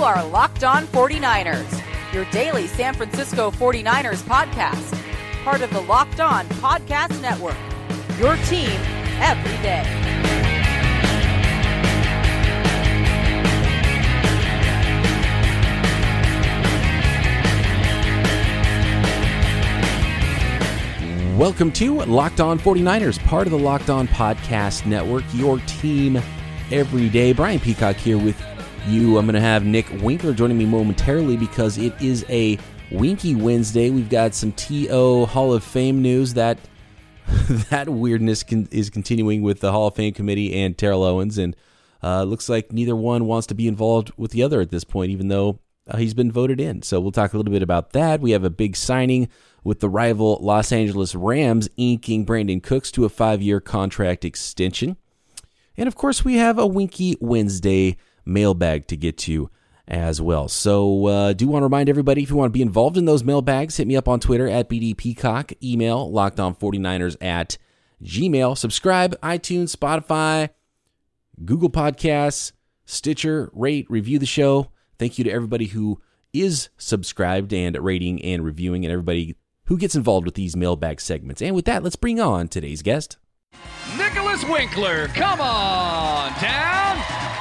are Locked On 49ers, your daily San Francisco 49ers podcast. Part of the Locked On Podcast Network, your team every day. Welcome to Locked On 49ers, part of the Locked On Podcast Network, your team every day. Brian Peacock here with you. I'm going to have Nick Winkler joining me momentarily because it is a Winky Wednesday. We've got some TO Hall of Fame news. That weirdness is continuing with the Hall of Fame committee and Terrell Owens, and looks like neither one wants to be involved with the other at this point, even though he's been voted in. So we'll talk a little bit about that. We have a big signing with the rival Los Angeles Rams inking Brandon Cooks to a 5-year contract extension. And of course, we have a Winky Wednesday mailbag to get to as well. So do want to remind everybody, if you want to be involved in those mailbags, hit me up on Twitter at BDPeacock, email lockedon49ers@gmail, subscribe, iTunes, Spotify, Google Podcasts, Stitcher, rate, review the show. Thank you to everybody who is subscribed and rating and reviewing, and everybody who gets involved with these mailbag segments. And with that, let's bring on today's guest. Nicholas Winkler, come on down.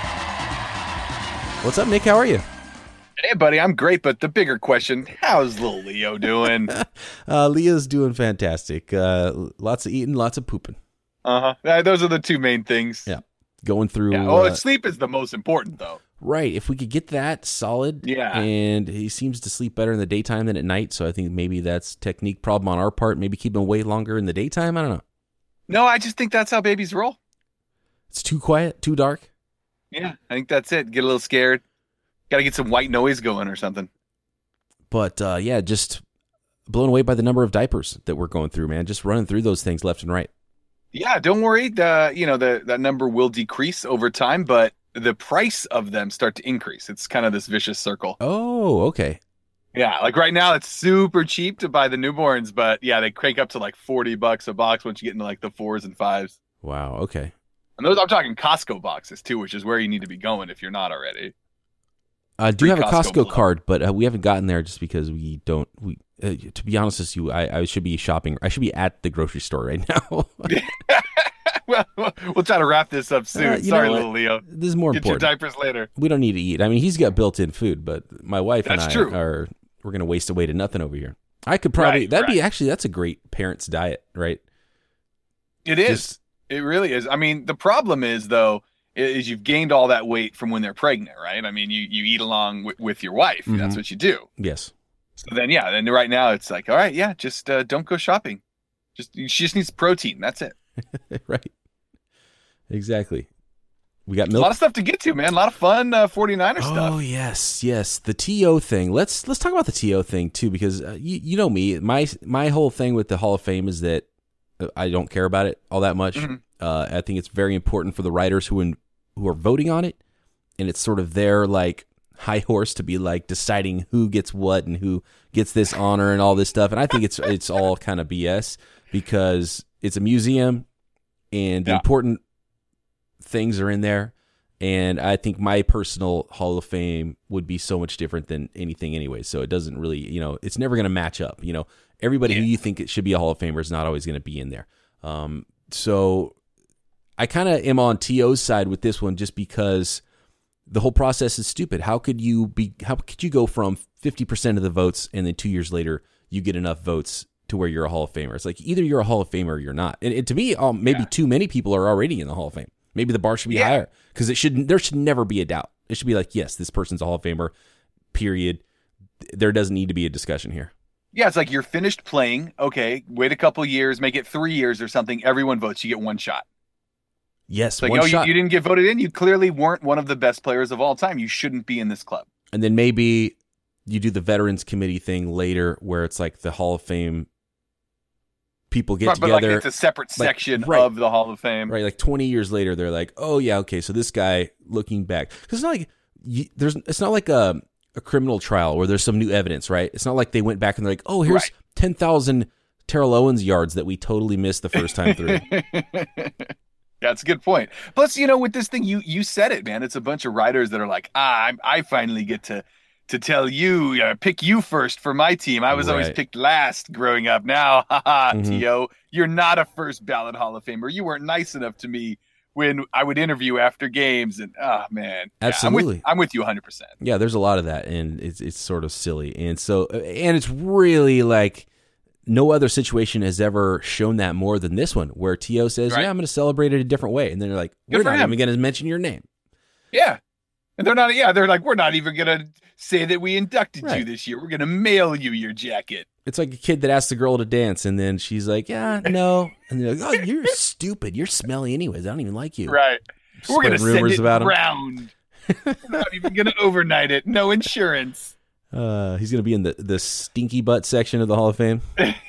What's up, Nick? How are you? Hey, buddy, I'm great, but the bigger question, how's little Leo doing? Leo's doing fantastic. Lots of eating, lots of pooping. Those are the two main things. Yeah. Going through... Yeah. Well, sleep is the most important, though. Right. If we could get that solid. Yeah. And he seems to sleep better in the daytime than at night, so I think maybe that's technique problem on our part. Maybe keep him away longer in the daytime. I don't know. No, I just think that's how babies roll. It's too quiet, too dark. Yeah, I think that's it. Get a little scared. Got to get some white noise going or something. But, yeah, just blown away by the number of diapers that we're going through, man. Just running through those things left and right. Yeah, don't worry. That number will decrease over time, but the price of them start to increase. It's kind of this vicious circle. Oh, okay. Yeah, like right now it's super cheap to buy the newborns, but yeah, they crank up to like $40 a box once you get into like the 4s and 5s. Wow, okay. And those, I'm talking Costco boxes too, which is where you need to be going if you're not already. I do have a Costco Blow. card, but we haven't gotten there just because we don't. To be honest with you, I should be shopping. I should be at the grocery store right now. Well, we'll try to wrap this up soon. Sorry, little Leo. This is more Get important. your diapers later. We don't need to eat. I mean, he's got built-in food, but my wife and That's I true. we're going to waste away to nothing over here. I could probably that's a great parent's diet, right? It is. It really is. I mean, the problem is though, is you've gained all that weight from when they're pregnant, right? I mean, you eat along with your wife. Mm-hmm. That's what you do. Yes. So then, then right now it's like, all right, yeah, just don't go shopping. She just needs protein. That's it. Right. Exactly. We got milk. A lot of stuff to get to, man. A lot of fun 49er stuff. Oh, yes. The TO thing. Let's talk about the TO thing too, because you know me. My whole thing with the Hall of Fame is that I don't care about it all that much. Mm-hmm. I think it's very important for the writers who are voting on it, and it's sort of their like high horse to be like deciding who gets what and who gets this honor and all this stuff. And I think it's all kind of BS because it's a museum and the important things are in there. And I think my personal Hall of Fame would be so much different than anything anyway. So it doesn't really, it's never going to match up. Everybody who you think it should be a Hall of Famer is not always going to be in there. So I kind of am on TO's side with this one just because the whole process is stupid. How could you go from 50% of the votes and then 2 years later you get enough votes to where you're a Hall of Famer? It's like either you're a Hall of Famer or you're not. And to me, maybe too many people are already in the Hall of Fame. Maybe the bar should be higher because there should never be a doubt. It should be like, yes, this person's a Hall of Famer, period. There doesn't need to be a discussion here. Yeah, it's like you're finished playing. Okay, wait a couple years, make it 3 years or something. Everyone votes. You get one shot. Yes, like, one shot. You didn't get voted in. You clearly weren't one of the best players of all time. You shouldn't be in this club. And then maybe you do the Veterans Committee thing later where it's like the Hall of Fame people get together. But like it's a separate section of the Hall of Fame. Right, like 20 years later, they're like, oh, yeah, okay, so this guy looking back. Because it's not like it's not like a criminal trial where there's some new evidence, right? It's not like they went back and they're like, oh, here's 10,000 Terrell Owens yards that we totally missed the first time through. That's a good point. Plus, with this thing, you said it, man. It's a bunch of writers that are like, I finally get to tell you, pick you first for my team. I was always picked last growing up. Now, T.O., you're not a first ballot Hall of Famer. You weren't nice enough to me when I would interview after games. And, man. Absolutely. Yeah, I'm with you 100%. Yeah, there's a lot of that, and it's sort of silly. And it's really like no other situation has ever shown that more than this one, where T.O. says, I'm going to celebrate it a different way. And then they're like, we're not even going to mention your name. Yeah. And they're like, we're not even going to say that we inducted you this year. We're going to mail you your jacket. It's like a kid that asks the girl to dance, and then she's like, no. And they're like, oh, you're stupid. You're smelly anyways. I don't even like you. Right. We're going to send it about round. We're not even going to overnight it. No insurance. He's going to be in the stinky butt section of the Hall of Fame.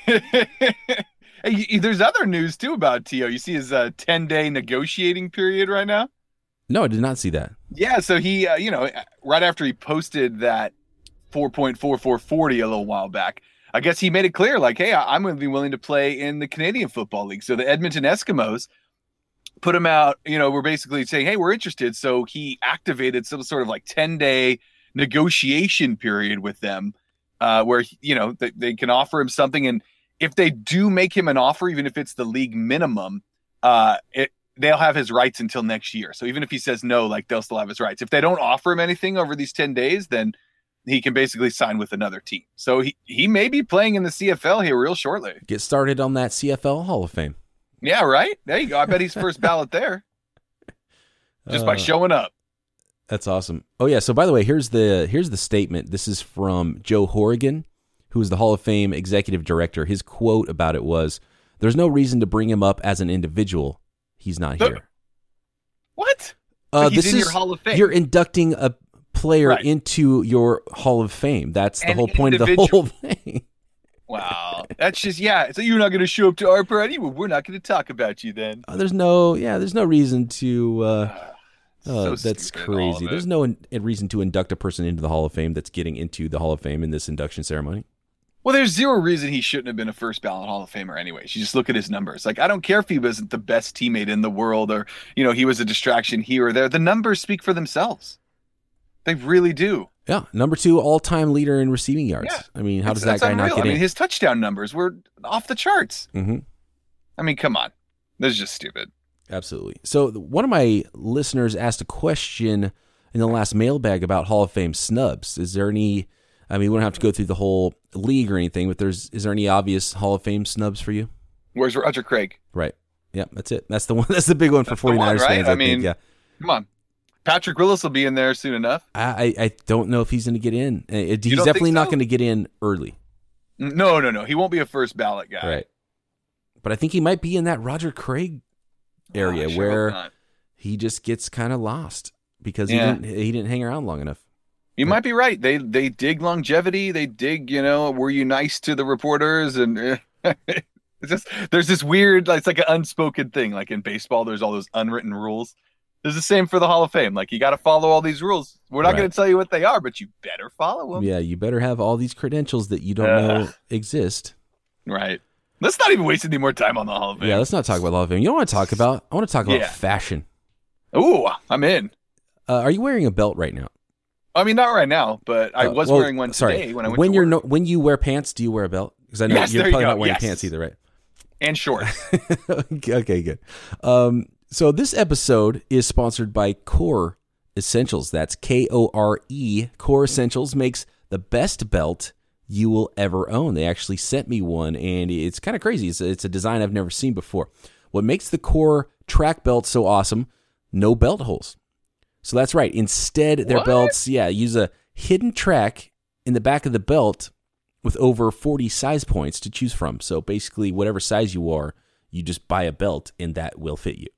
Hey, there's other news, too, about T.O. You see his 10-day negotiating period right now? No, I did not see that. Yeah, so he, right after he posted that 4.4440 a little while back, I guess he made it clear, like, hey, I'm going to be willing to play in the Canadian Football League. So the Edmonton Eskimos put him out, we're basically saying, hey, we're interested. So he activated some sort of like 10-day negotiation period with them where, they can offer him something. And if they do make him an offer, even if it's the league minimum, they'll have his rights until next year. So even if he says no, like they'll still have his rights. If they don't offer him anything over these 10 days, then he can basically sign with another team. So he may be playing in the CFL here real shortly. Get started on that CFL Hall of Fame. Yeah, right? There you go. I bet he's first ballot there. Just by showing up. That's awesome. Oh yeah, so by the way, here's the statement. This is from Joe Horrigan, who is the Hall of Fame executive director. His quote about it was, "There's no reason to bring him up as an individual. He's not here." What? This is your Hall of Fame. You're inducting a player into your Hall of Fame. That's the whole point of the whole thing. Wow. That's just, so you're not going to show up to our party? Well, we're not going to talk about you then. There's no reason to, that's crazy. There's no reason to induct a person into the Hall of Fame that's getting into the Hall of Fame in this induction ceremony. Well, there's zero reason he shouldn't have been a first ballot Hall of Famer anyways. You just look at his numbers. Like, I don't care if he wasn't the best teammate in the world or, he was a distraction here or there. The numbers speak for themselves. They really do. Yeah, number 2 all-time leader in receiving yards. Yeah. I mean, how does that guy not get in? I mean, his touchdown numbers were off the charts. Mm-hmm. I mean, come on. This is just stupid. Absolutely. So one of my listeners asked a question in the last mailbag about Hall of Fame snubs. Is there any, we don't have to go through the whole league or anything, but is there any obvious Hall of Fame snubs for you? Where's Roger Craig? Right. Yeah, that's it. That's the one. That's the big one for 49ers fans, I think. Yeah. Come on. Patrick Willis will be in there soon enough. I don't know if he's going to get in. He's definitely not going to get in early. No. He won't be a first ballot guy. Right. But I think he might be in that Roger Craig area where he just gets kind of lost because he didn't hang around long enough. You might be right. They dig longevity. They dig, were you nice to the reporters? And there's this weird, it's like an unspoken thing. Like in baseball, there's all those unwritten rules. There's the same for the Hall of Fame. Like, you got to follow all these rules. We're not going to tell you what they are, but you better follow them. Yeah, you better have all these credentials that you don't know exist. Right. Let's not even waste any more time on the Hall of Fame. Yeah, let's not talk about the Hall of Fame. You know what I want to talk about? I want to talk about fashion. Ooh, I'm in. Are you wearing a belt right now? I mean, not right now, but I was wearing one today when I went to work. When you wear pants, do you wear a belt? Because I know you're probably not wearing pants either, right? And shorts. Okay, good. So this episode is sponsored by Core Essentials. That's K-O-R-E. Core Essentials makes the best belt you will ever own. They actually sent me one, and it's kind of crazy. It's a design I've never seen before. What makes the Core track belt so awesome? No belt holes. So that's right. Instead, their belts, use a hidden track in the back of the belt with over 40 size points to choose from. So basically, whatever size you are, you just buy a belt, and that will fit you.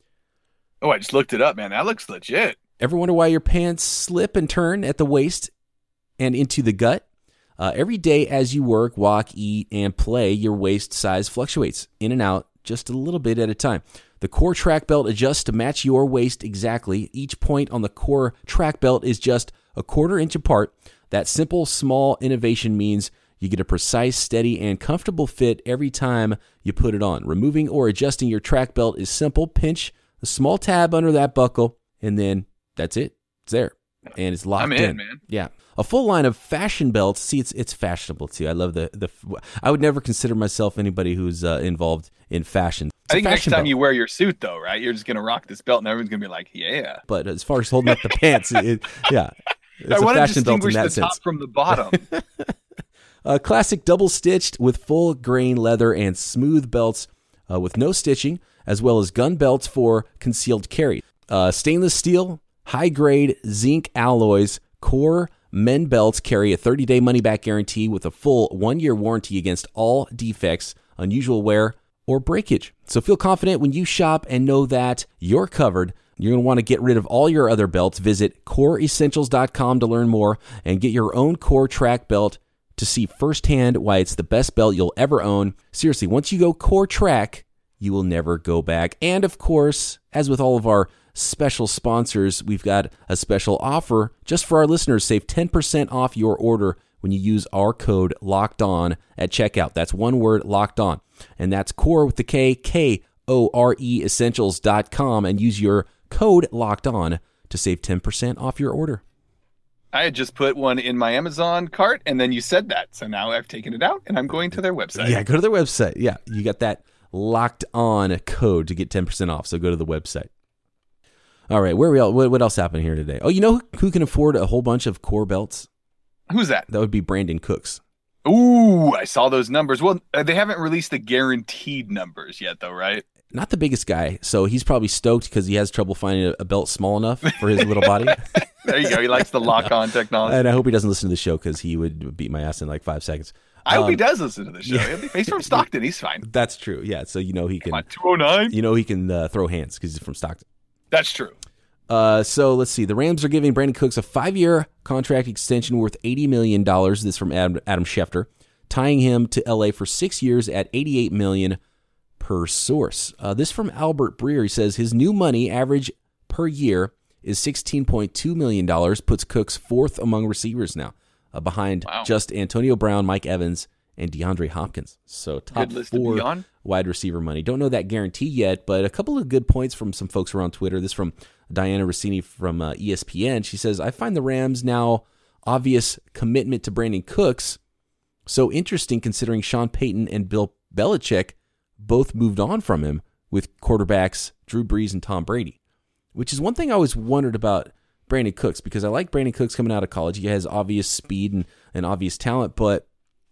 Oh, I just looked it up, man. That looks legit. Ever wonder why your pants slip and turn at the waist and into the gut? Every day as you work, walk, eat, and play, your waist size fluctuates in and out just a little bit at a time. The Core track belt adjusts to match your waist exactly. Each point on the Core track belt is just a 1/4 inch apart. That simple, small innovation means you get a precise, steady, and comfortable fit every time you put it on. Removing or adjusting your track belt is simple. Pinch a small tab under that buckle, and then that's it. It's there, and it's locked I'm in, man. Yeah, a full line of fashion belts. See, it's fashionable too. I love the. I would never consider myself anybody who's involved in fashion. I think next time belt. you wear your suit, though, right? You're just gonna rock this belt, and everyone's gonna be like, "Yeah." But as far as holding up the pants, yeah, it's I a want to fashion belt in distinguish that the sense. top from the bottom. Classic double stitched with full grain leather and smooth belts with no stitching, as well as gun belts for concealed carry. Stainless steel, high grade zinc alloys, core men belts carry a 30-day money-back guarantee with a full 1-year warranty against all defects, unusual wear, or breakage. So feel confident when you shop and know that you're covered. You're going to want to get rid of all your other belts. Visit coreessentials.com to learn more and get your own Core Track belt to see firsthand why it's the best belt you'll ever own. Seriously, once you go Core Track, you will never go back. And of course, as with all of our special sponsors, we've got a special offer just for our listeners. Save 10% off your order when you use our code LOCKEDON at checkout. That's one word, locked on. And that's Core with the K, K-O-R-E essentials.com, and use your code locked on to save 10% off your order. I had just put one in my Amazon cart, and then you said that. So now I've taken it out, and I'm going to their website. Yeah, go to their website. Yeah, you got that locked on code to get 10% off. So go to the website. All right, where are we all? What else happened here today? Oh, you know who can afford a whole bunch of Core belts? Who's that? That would be Brandon Cooks. Ooh, I saw those numbers. Well, they haven't released the guaranteed numbers yet, though, right? Not the biggest guy, so he's probably stoked because he has trouble finding a belt small enough for his little body. There you go. He likes the lock-on technology. And I hope he doesn't listen to the show because he would beat my ass in like 5 seconds. I hope he does listen to the show. Yeah. He's from Stockton. He's fine. That's true. Yeah, so you know he can. Come on, 209. You know he can throw hands because he's from Stockton. That's true. So let's see. The Rams are giving Brandon Cooks a 5-year contract extension worth $80 million. This from Adam Schefter, tying him to LA for 6 years at $88 million per source. This from Albert Breer. He says his new money average per year is $16.2 million, puts Cooks fourth among receivers now, behind just Antonio Brown, Mike Evans, and DeAndre Hopkins. So top 4 wide receiver money. Don't know that guarantee yet, but a couple of good points from some folks around Twitter. This from Diana Rossini from ESPN. She says, I find the Rams now obvious commitment to Brandon Cooks so interesting considering Sean Payton and Bill Belichick both moved on from him with quarterbacks Drew Brees and Tom Brady, which is one thing I always wondered about Brandon Cooks, because I like Brandon Cooks coming out of college. He has obvious speed and obvious talent, but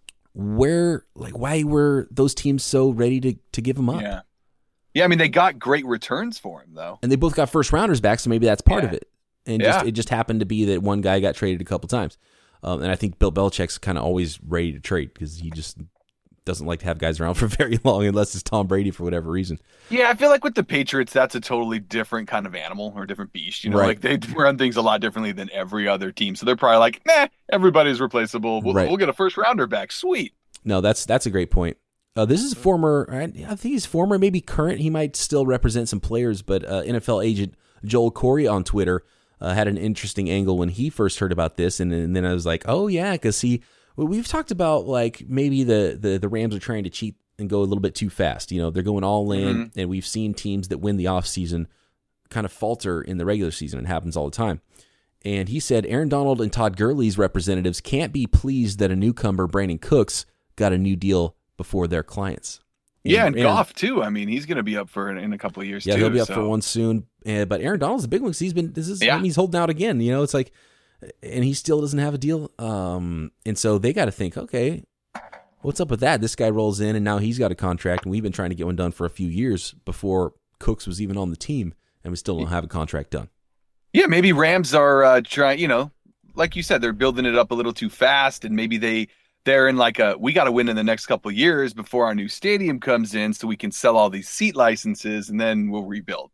why were those teams so ready to give him up? Yeah, I mean, they got great returns for him, though. And they both got first rounders back, so maybe that's part of it. And it just happened to be that one guy got traded a couple times. And I think Bill Belichick's kind of always ready to trade because he just doesn't like to have guys around for very long unless it's Tom Brady for whatever reason. Yeah, I feel like with the Patriots, that's a totally different kind of animal or different beast. You know, like they run things a lot differently than every other team. So they're probably like, nah, everybody's replaceable. We'll get a first rounder back. Sweet. No, that's a great point. This is former, I think he's former, maybe current. He might still represent some players, but NFL agent Joel Corey on Twitter had an interesting angle when he first heard about this. And then I was like, oh, yeah, because we've talked about like maybe the Rams are trying to cheat and go a little bit too fast. You know, they're going all in, and we've seen teams that win the offseason kind of falter in the regular season. It happens all the time. And he said Aaron Donald and Todd Gurley's representatives can't be pleased that a newcomer, Brandon Cooks, got a new deal before their clients. And Goff too. I mean, he's going to be up for in a couple of years too. Yeah, he'll be up for one soon. But Aaron Donald's a big one because he's holding out again. You know, it's like, and he still doesn't have a deal. And so they got to think, okay, what's up with that? This guy rolls in and now he's got a contract, and we've been trying to get one done for a few years before Cooks was even on the team, and we still don't have a contract done. Yeah, maybe Rams are trying, you know, like you said, they're building it up a little too fast, and maybe they're in like we got to win in the next couple of years before our new stadium comes in so we can sell all these seat licenses and then we'll rebuild.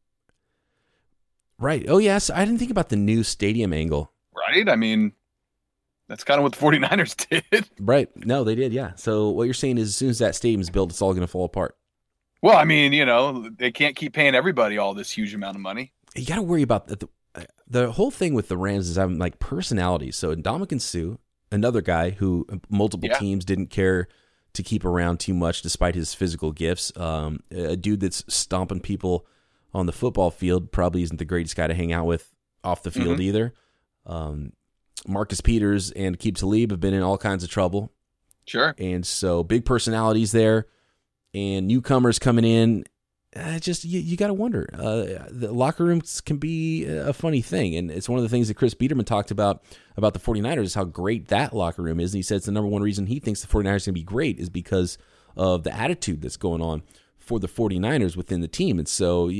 Right. Oh, yes. I didn't think about the new stadium angle. Right. I mean, that's kind of what the 49ers did. Right. No, they did. Yeah. So what you're saying is as soon as that stadium's built, it's all going to fall apart. Well, I mean, you know, they can't keep paying everybody all this huge amount of money. You got to worry about the whole thing with the Rams is having like personalities. So Ndamukong Suh, another guy who multiple teams didn't care to keep around too much despite his physical gifts, a dude that's stomping people on the football field probably isn't the greatest guy to hang out with off the field either. Marcus Peters and Aqib Talib have been in all kinds of trouble. Sure. And so big personalities there and newcomers coming in. Just you got to wonder. The locker rooms can be a funny thing, and it's one of the things that Chris Biederman talked about the 49ers is how great that locker room is. And he said it's the number one reason he thinks the 49ers are going to be great is because of the attitude that's going on for the 49ers within the team. And so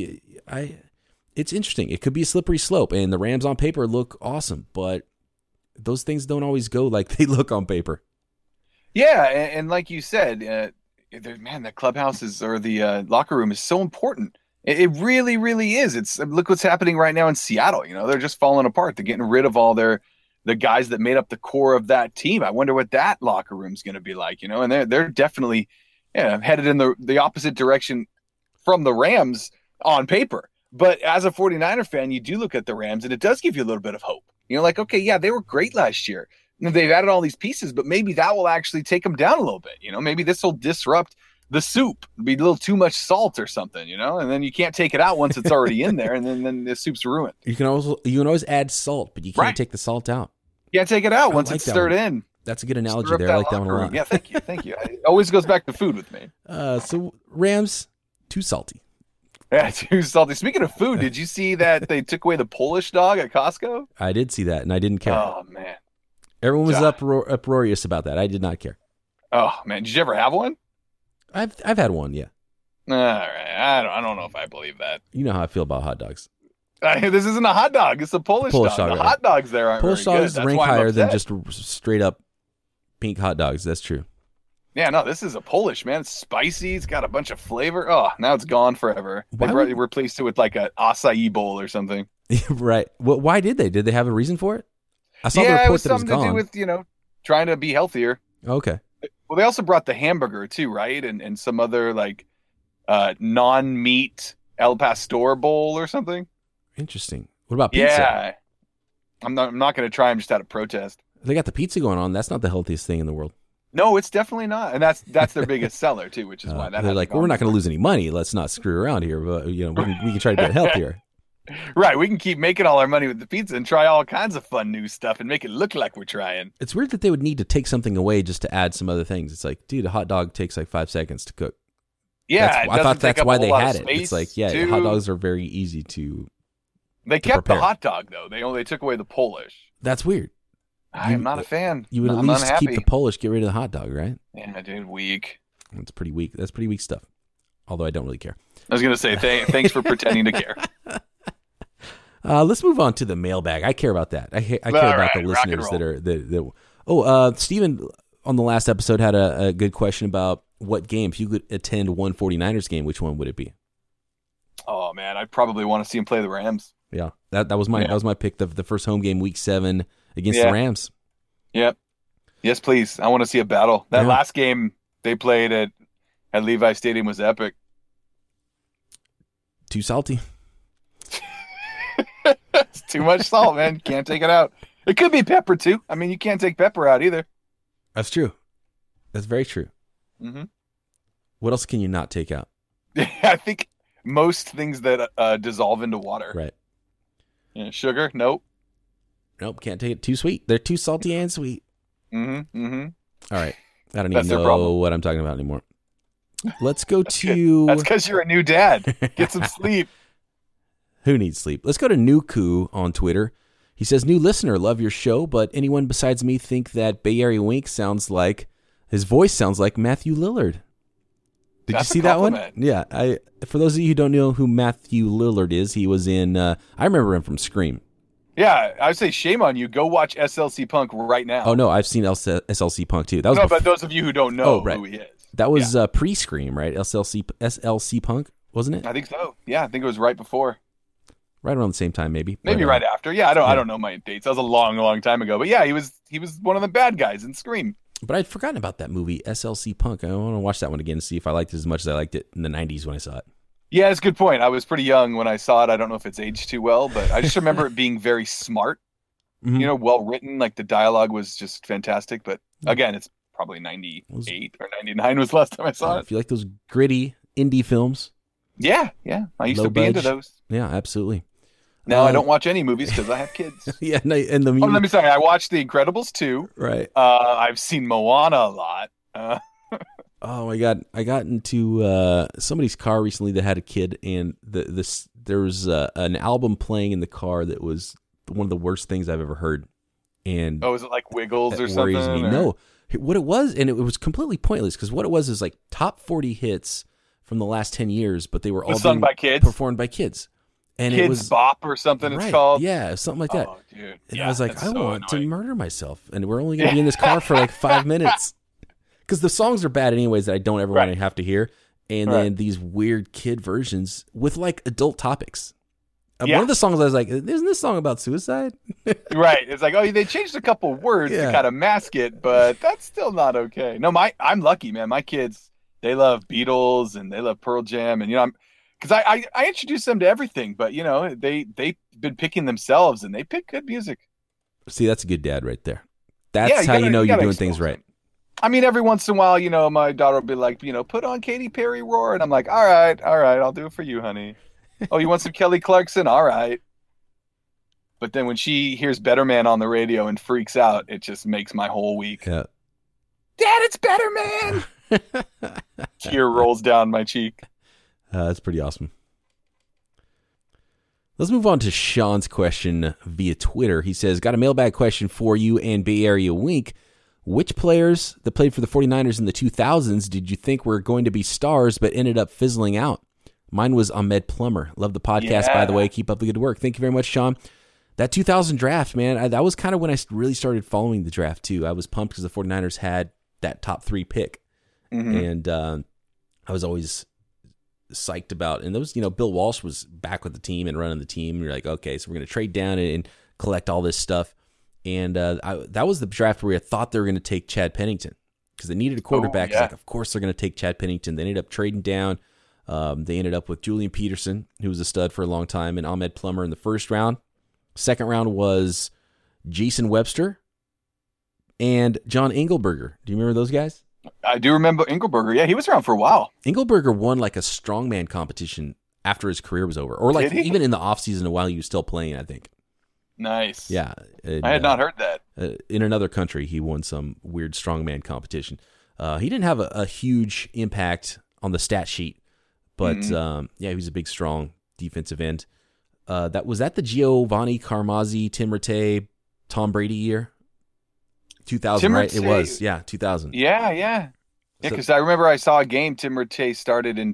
it's interesting. It could be a slippery slope, and the Rams on paper look awesome, but those things don't always go like they look on paper. Yeah, and like you said, man, the clubhouses or the locker room is so important. It really, really is. Look what's happening right now in Seattle. They're just falling apart. They're getting rid of all the guys that made up the core of that team. I wonder what that locker room's going to be like. And they're definitely headed in the opposite direction from the Rams on paper. But as a 49er fan, you do look at the Rams, and it does give you a little bit of hope. Like, okay, yeah, they were great last year. They've added all these pieces, but maybe that will actually take them down a little bit. Maybe this will disrupt the soup, be a little too much salt or something, and then you can't take it out once it's already in there, and then the soup's ruined. You can always add salt, but you can't take the salt out. You can't take it out once it's stirred in. That's a good analogy there. I like that one a lot. Yeah, thank you. It always goes back to food with me. So Rams, too salty. Yeah, too salty. Speaking of food, did you see that they took away the Polish dog at Costco? I did see that, and I didn't care. Oh, man. Everyone was uproarious about that. I did not care. Oh, man. Did you ever have one? I've had one, yeah. All right. I don't know if I believe that. You know how I feel about hot dogs. This isn't a hot dog. It's a Polish dog. The hot dogs there aren't Polish very good. dogs rank higher than just straight up pink hot dogs. That's true. Yeah, no, this is a Polish, man. It's spicy. It's got a bunch of flavor. Oh, now it's gone forever. They replaced it with like an acai bowl or something. Right. Well, why did they? Did they have a reason for it? I saw the report it was that it was something gone. to do with, trying to be healthier. Okay. Well, they also brought the hamburger too, right? And some other like non-meat El Pastor bowl or something. Interesting. What about pizza? Yeah. I'm not going to try them just out of protest. They got the pizza going on. That's not the healthiest thing in the world. No, it's definitely not. And that's their biggest seller too, which is why that they're like, well, we're not going to lose any money. Let's not screw around here, but we can try to get healthier. Right, we can keep making all our money with the pizza and try all kinds of fun new stuff and make it look like we're trying. It's weird that they would need to take something away just to add some other things. It's like, dude, a hot dog takes like 5 seconds to cook. Yeah, I thought that's why they had it. It's like, yeah, hot dogs are very easy to They kept prepare. the hot dog though. They took away the Polish. That's weird. I'm not a fan. You would at least keep the Polish, get rid of the hot dog, right? Yeah, dude, weak. That's pretty weak. That's pretty weak stuff. Although I don't really care. I was gonna say thanks for pretending to care. Let's move on to the mailbag. I care about that. I care about the listeners that are Steven on the last episode had a good question about what game, if you could attend one 49ers game, which one would it be? Oh man, I'd probably want to see him play the Rams. Yeah, that was my pick. The first home game, week 7 against the Rams. Yep. Yes, please. I want to see a battle. That last game they played at Levi Stadium was epic. Too salty. It's too much salt, man. Can't take it out. It could be pepper too. I mean, you can't take pepper out either. That's true. That's very true. Mm-hmm. What else can you not take out? I think most things that dissolve into water. Right. Yeah, sugar? Nope. Nope, can't take it. Too sweet. They're too salty and sweet. Mm-hmm. Mm-hmm. All right. I don't even know what I'm talking about anymore. Let's go to... That's because you're a new dad. Get some sleep. Who needs sleep? Let's go to Nuku on Twitter. He says, new listener, love your show, but anyone besides me think that Bay Area Wink his voice sounds like Matthew Lillard. Did you see that one? Yeah. For those of you who don't know who Matthew Lillard is, he was in, I remember him from Scream. Yeah, I would say shame on you. Go watch SLC Punk right now. Oh, no, I've seen SLC Punk too. That was but those of you who don't know who he is. That was pre-Scream, right? SLC Punk, wasn't it? I think so. Yeah, I think it was right before. Right around the same time, maybe. Maybe right after. Yeah, I don't know my dates. That was a long, long time ago. But yeah, he was one of the bad guys in Scream. But I'd forgotten about that movie, SLC Punk. I want to watch that one again and see if I liked it as much as I liked it in the 90s when I saw it. Yeah, it's a good point. I was pretty young when I saw it. I don't know if it's aged too well, but I just remember it being very smart. Mm-hmm. Well written. Like the dialogue was just fantastic. But again, it's probably 98 or 99 was the last time I saw it. If you like those gritty indie films. Yeah. I used Low to be into budge. those. Yeah, absolutely. Now I don't watch any movies because I have kids. Yeah, no, and the Oh, let me say, I watched The Incredibles 2. right. I've seen Moana a lot. Oh my God! I got into somebody's car recently that had a kid, and there was an album playing in the car that was one of the worst things I've ever heard. And is it like Wiggles or worries something? me. Or? No, what it was, and it was completely pointless because what it was is like top 40 hits from the last 10 years, but they were all sung being by kids, performed by kids, and Kids it was Bop or something. right, It's called. yeah, something like that. Oh, dude. And yeah, I was like, that's I so want to annoying. murder myself, and we're only going to be in this car for like 5 minutes because the songs are bad anyways that I don't ever want to have to hear. And then these weird kid versions with like adult topics. One of the songs I was like, isn't this song about suicide? Right. It's like, they changed a couple words to kind of mask it, but that's still not okay. No, I'm lucky, man. My kids, they love Beatles and they love Pearl Jam, and because I introduced them to everything, but they've been picking themselves and they pick good music. See, that's a good dad right there. That's how you know you're doing things right. I mean, every once in a while, my daughter will be like, put on Katy Perry Roar, and I'm like, all right, I'll do it for you, honey. Oh, you want some Kelly Clarkson? All right. But then when she hears Better Man on the radio and freaks out, it just makes my whole week. Yeah. Dad, it's Better Man. Tear rolls down my cheek. That's pretty awesome. Let's move on to Sean's question via Twitter. He says, got a mailbag question for you and Bay Area Wink. Which players that played for the 49ers in the 2000s did you think were going to be stars but ended up fizzling out? Mine was Ahmed Plummer. Love the podcast, by the way. Keep up the good work. Thank you very much, Sean. That 2000 draft, man, that was kind of when I really started following the draft, too. I was pumped because the 49ers had that top 3 pick. Mm-hmm. And I was always psyched about, and those, Bill Walsh was back with the team and running the team. And you're like, okay, so we're going to trade down and collect all this stuff. And that was the draft where I thought they were going to take Chad Pennington because they needed a quarterback. Like, of course they're going to take Chad Pennington. They ended up trading down. They ended up with Julian Peterson, who was a stud for a long time, and Ahmed Plummer in the first round. Second round was Jason Webster and John Engelberger. Do you remember those guys? I do remember Engelberger. Yeah, he was around for a while. Engelberger won like a strongman competition after his career was over, or like even in the offseason while he was still playing, I think. Nice. Yeah. And, I had not heard that. In another country, he won some weird strongman competition. He didn't have a huge impact on the stat sheet, but he was a big, strong defensive end. Was that the Giovanni Carmazzi, Tim Rattay, Tom Brady year? 2000, Tim right? Rattay, It was, 2000. Yeah, because I remember I saw a game Tim Rattay started in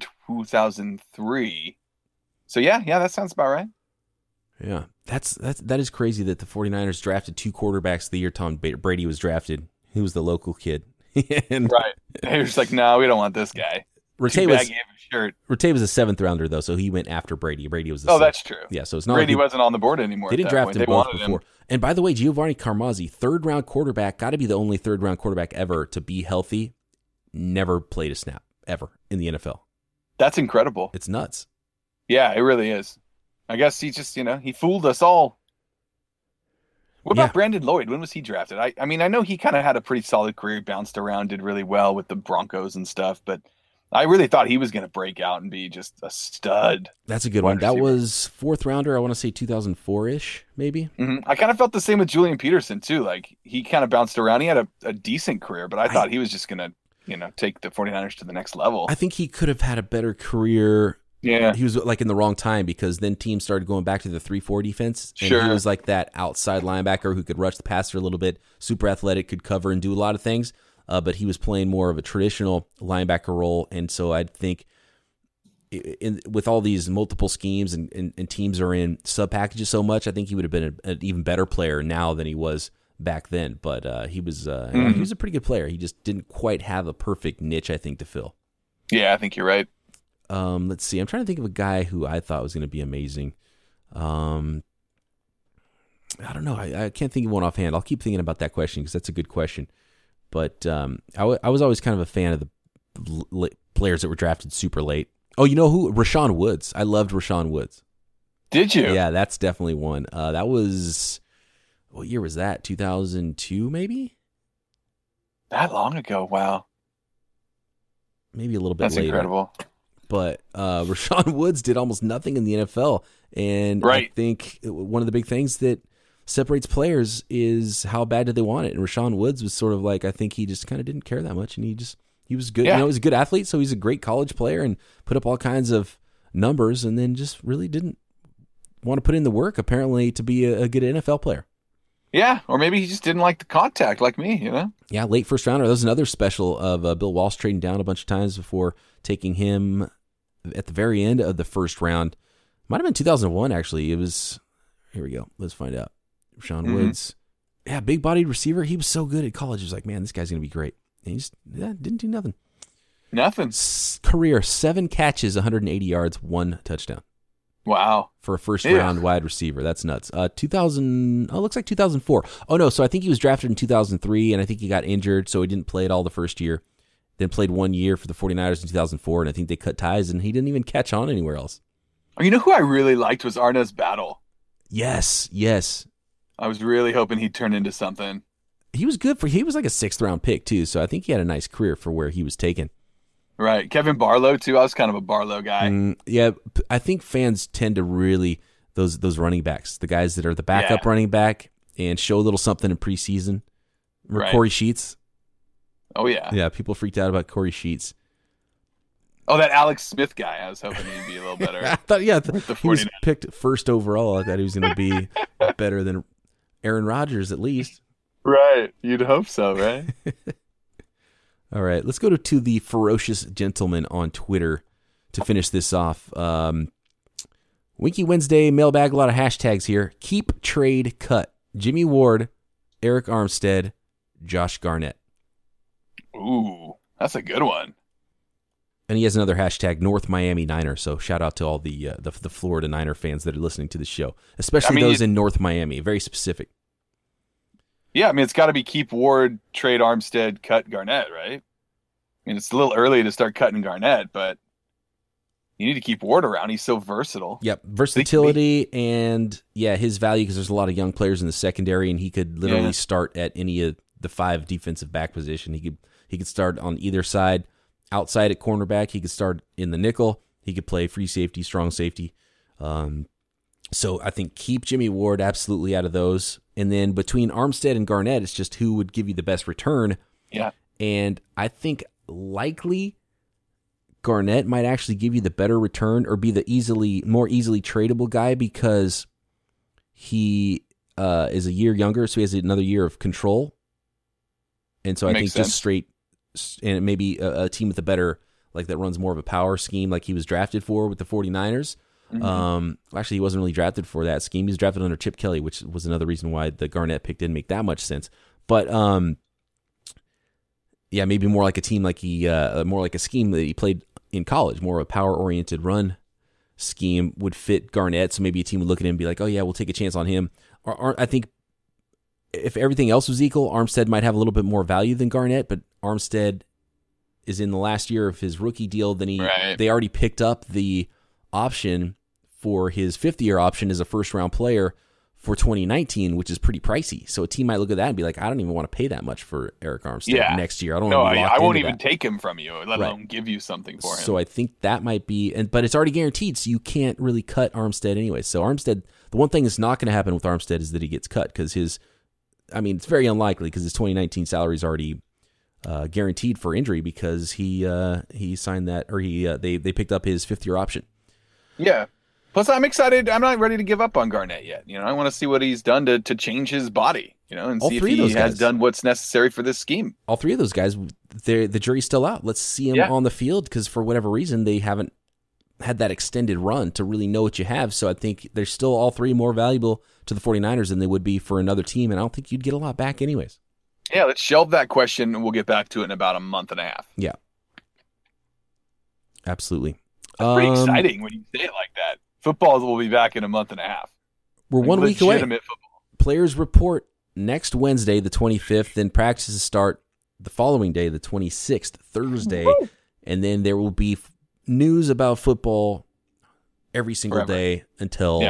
2003. So yeah, that sounds about right. Yeah, that is crazy that the 49ers drafted 2 quarterbacks the year Tom Brady was drafted. He was the local kid. And right. They were just like, no, we don't want this guy. Rattay was a 7th rounder, though, so he went after Brady. Brady was the 6th. That's true. Yeah, so it's not Brady like wasn't on the board anymore. They didn't draft him both before. Him. And by the way, Giovanni Carmazzi, 3rd-round quarterback, got to be the only 3rd-round quarterback ever to be healthy, never played a snap, ever, in the NFL. That's incredible. It's nuts. Yeah, it really is. I guess he just, he fooled us all. What about Brandon Lloyd? When was he drafted? I mean, I know he kind of had a pretty solid career, bounced around, did really well with the Broncos and stuff, but I really thought he was going to break out and be just a stud. That's a good one. That was 4th rounder, I want to say 2004-ish, maybe. Mm-hmm. I kind of felt the same with Julian Peterson, too. Like, he kind of bounced around. He had a decent career, but I thought he was just going to, take the 49ers to the next level. I think he could have had a better career. Yeah. He was like in the wrong time because then teams started going back to the 3-4 defense. And he was like that outside linebacker who could rush the passer a little bit, super athletic, could cover and do a lot of things. But he was playing more of a traditional linebacker role. And so I think with all these multiple schemes and teams are in sub packages so much, I think he would have been an even better player now than he was back then. But he was a pretty good player. He just didn't quite have a perfect niche, I think, to fill. Yeah, I think you're right. Let's see. I'm trying to think of a guy who I thought was going to be amazing. I don't know. I can't think of one offhand. I'll keep thinking about that question because that's a good question. But I was always kind of a fan of the players that were drafted super late. Oh, you know who? Rashawn Woods. I loved Rashawn Woods. Did you? Yeah, that's definitely one. That was, what year was that? 2002, maybe? That long ago? Wow. Maybe a little bit later. That's incredible. but Rashawn Woods did almost nothing in the NFL. And I think one of the big things that separates players is how bad did they want it. And Rashawn Woods was sort of like, I think he just kind of didn't care that much, and he was good. Yeah. He was a good athlete, so he's a great college player and put up all kinds of numbers, and then just really didn't want to put in the work, apparently, to be a good NFL player. Yeah, or maybe he just didn't like the contact like me, you know? Yeah, late first rounder. That was another special of Bill Walsh trading down a bunch of times before taking him at the very end of the first round. Might have been 2001, actually. It was, here we go. Let's find out. Rashawn Woods. Yeah, big-bodied receiver. He was so good at college. He was like, man, this guy's going to be great. And he just didn't do nothing. Nothing. Career, 7 catches, 180 yards, 1 touchdown. Wow. For a first-round wide receiver. That's nuts. 2000, looks like 2004. Oh, no, so I think he was drafted in 2003, and I think he got injured, so he didn't play at all the first year. Then played 1 year for the 49ers in 2004, and I think they cut ties, and he didn't even catch on anywhere else. Oh, you know who I really liked was Arnaz Battle. Yes. I was really hoping he'd turn into something. He was good he was like a 6th-round pick, too, so I think he had a nice career for where he was taken. Right. Kevin Barlow, too. I was kind of a Barlow guy. Yeah, I think fans tend to really, those running backs, the guys that are the backup running back and show a little something in preseason. Remember Corey Sheets? Oh, yeah. Yeah, people freaked out about Corey Sheets. Oh, that Alex Smith guy. I was hoping he'd be a little better. I thought, he was picked first overall. I thought he was going to be better than Aaron Rodgers, at least. Right. You'd hope so, right? All right, let's go to the Ferocious Gentleman on Twitter to finish this off. Winky Wednesday, mailbag, a lot of hashtags here. Keep, trade, cut. Jimmy Ward, Eric Armstead, Josh Garnett. Ooh, that's a good one. And he has another hashtag, North Miami Niner. So shout out to all the Florida Niner fans that are listening to the show, especially those in North Miami. Very specific. Yeah, I mean, it's got to be keep Ward, trade Armstead, cut Garnett, right? I mean, it's a little early to start cutting Garnett, but you need to keep Ward around. He's so versatile. Yep, versatility and, his value, because there's a lot of young players in the secondary, and he could literally start at any of the 5 defensive back position. He could start on either side. Outside at cornerback, he could start in the nickel. He could play free safety, strong safety. So I think keep Jimmy Ward absolutely out of those. And then between Armstead and Garnett, it's just who would give you the best return. Yeah. And I think likely Garnett might actually give you the better return or be the more easily tradable guy because he is a year younger, so he has another year of control. And so I think just straight, and maybe a team with a better, like that runs more of a power scheme like he was drafted for with the 49ers. Actually, he wasn't really drafted for that scheme. He was drafted under Chip Kelly, which was another reason why the Garnett pick didn't make that much sense. But maybe more like a team like more like a scheme that he played in college, more of a power-oriented run scheme would fit Garnett. So maybe a team would look at him and be like, oh yeah, we'll take a chance on him. Or I think if everything else was equal, Armstead might have a little bit more value than Garnett, but Armstead is in the last year of his rookie deal. Then they already picked up the option for his 5th-year option as a first-round player for 2019, which is pretty pricey. So a team might look at that and be like, I don't even want to pay that much for Eric Armstead next year. I don't want to be locked I won't into even take him from you, let alone give you something for him. So I think that might be, but it's already guaranteed, so you can't really cut Armstead anyway. So Armstead, the one thing that's not going to happen with Armstead is that he gets cut because it's very unlikely because his 2019 salary is already guaranteed for injury because he signed that, or they picked up his 5th-year option. Yeah. Plus, I'm excited. I'm not ready to give up on Garnett yet. I want to see what he's done to change his body, and see if he has done what's necessary for this scheme. All 3 of those guys, the jury's still out. Let's see him on the field because for whatever reason, they haven't had that extended run to really know what you have. So I think they're still all 3 more valuable to the 49ers than they would be for another team, and I don't think you'd get a lot back anyways. Yeah, let's shelve that question, and we'll get back to it in about a month and a half. Yeah. Absolutely. That's pretty exciting when you say it like that. Football will be back in a month and a half. We're 1 week away. Football. Players report next Wednesday, the 25th, then practices start the following day, the 26th, Thursday, and then there will be news about football every single day until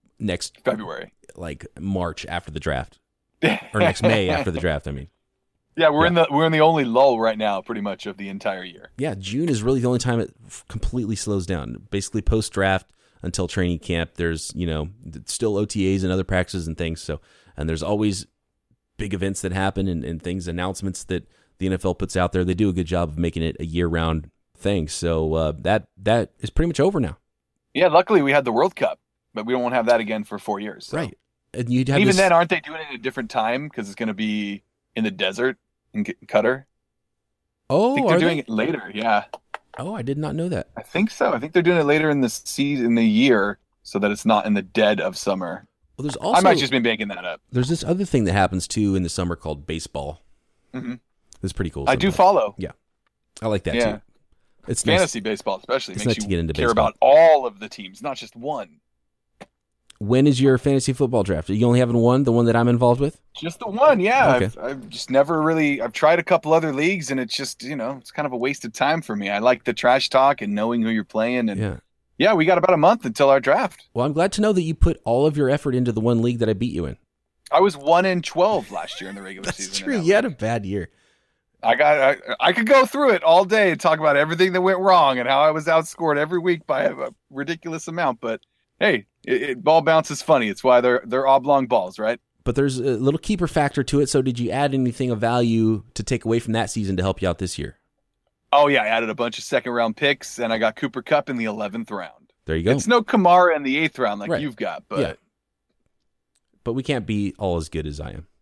next February, like March after the draft, or next May after the draft. I mean, Yeah, we're in the only lull right now, pretty much, of the entire year. Yeah, June is really the only time it completely slows down. Basically, post-draft until training camp, there's, still OTAs and other practices and things. So, and there's always big events that happen and things, announcements that the NFL puts out there. They do a good job of making it a year-round thing. So that is pretty much over now. Yeah, luckily we had the World Cup, but we won't have that again for 4 years. So. Right. And you'd have even then, aren't they doing it at a different time because it's going to be in the desert in Qatar? Oh, I think they're doing it later. Yeah. Oh, I did not know that. I think so. I think they're doing it later in the year, so that it's not in the dead of summer. Well, there's also, I might just be making that up. There's this other thing that happens too in the summer called baseball. Mm-hmm. It's pretty cool. I do follow. Yeah, I like that too. It's fantasy baseball, especially. It's makes nice you to get into care baseball. about all of the teams, not just one. When is your fantasy football draft? Are you only having one, the one that I'm involved with? Just the one, yeah. Okay. I've just never really. I've tried a couple other leagues, and it's just it's kind of a waste of time for me. I like the trash talk and knowing who you're playing, and yeah, we got about a month until our draft. Well, I'm glad to know that you put all of your effort into the one league that I beat you in. I was 1-12 last year in the regular season. That's true. You had a bad year. I could go through it all day and talk about everything that went wrong and how I was outscored every week by a ridiculous amount. But hey, ball bounce is funny. It's why they're oblong balls, right? But there's a little keeper factor to it. So did you add anything of value to take away from that season to help you out this year? Oh yeah, I added a bunch of second-round picks, and I got Cooper Kupp in the 11th round. There you go. It's no Kamara in the 8th round like right. you've got, but yeah. But we can't be all as good as I am.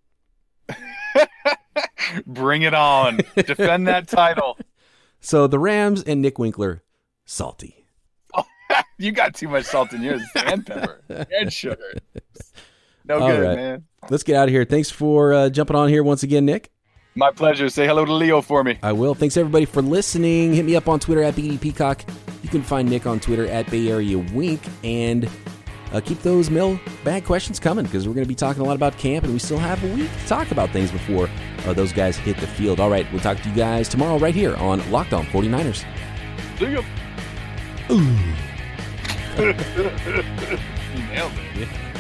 Bring it on. Defend that title. So the Rams and Nick Winkler, salty. Oh, you got too much salt in yours and pepper and sugar. No all good, right. man. Let's get out of here. Thanks for jumping on here once again, Nick. My pleasure. Say hello to Leo for me. I will. Thanks, everybody, for listening. Hit me up on Twitter at BD Peacock. You can find Nick on Twitter at Bay Area Wink. And keep those mailbag questions coming because we're going to be talking a lot about camp, and we still have a week to talk about things before those guys hit the field. All right, we'll talk to you guys tomorrow right here on Locked On 49ers. See ya. Ooh. You nailed it. Yeah.